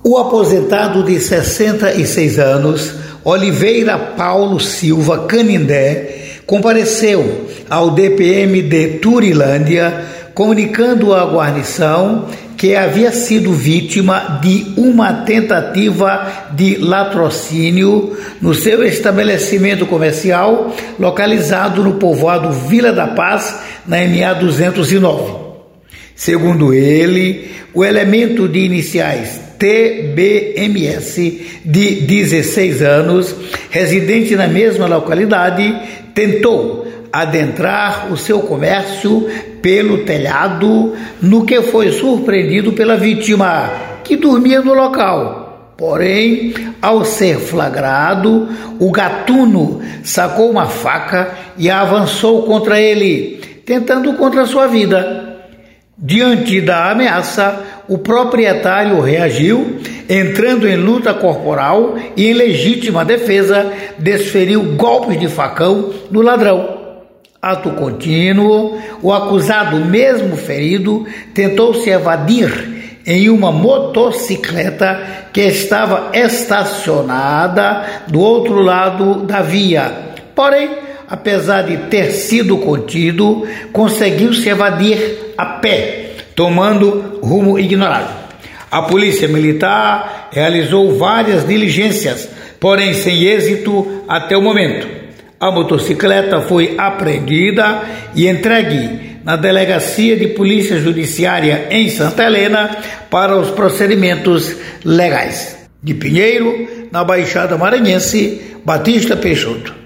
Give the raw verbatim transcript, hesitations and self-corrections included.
O aposentado de sessenta e seis anos, Oliveira Paulo Silva Canindé, compareceu ao D P M de Turilândia, comunicando à guarnição que havia sido vítima de uma tentativa de latrocínio no seu estabelecimento comercial, localizado no povoado Vila da Paz, na M A duzentos e nove. Segundo ele, o elemento de iniciais T B M S, de dezesseis anos, residente na mesma localidade, tentou adentrar o seu comércio pelo telhado, no que foi surpreendido pela vítima, que dormia no local. Porém, ao ser flagrado, o gatuno sacou uma faca e a avançou contra ele, tentando contra sua vida. Diante da ameaça, o proprietário reagiu, entrando em luta corporal e, em legítima defesa, desferiu golpes de facão no ladrão. Ato contínuo, o acusado, mesmo ferido, tentou se evadir em uma motocicleta que estava estacionada do outro lado da via. Porém, apesar de ter sido contido, conseguiu se evadir a pé, tomando rumo ignorado. A polícia militar realizou várias diligências, porém sem êxito até o momento. A motocicleta foi apreendida e entregue na Delegacia de Polícia Judiciária em Santa Helena para os procedimentos legais. De Pinheiro, na Baixada Maranhense, Batista Peixoto.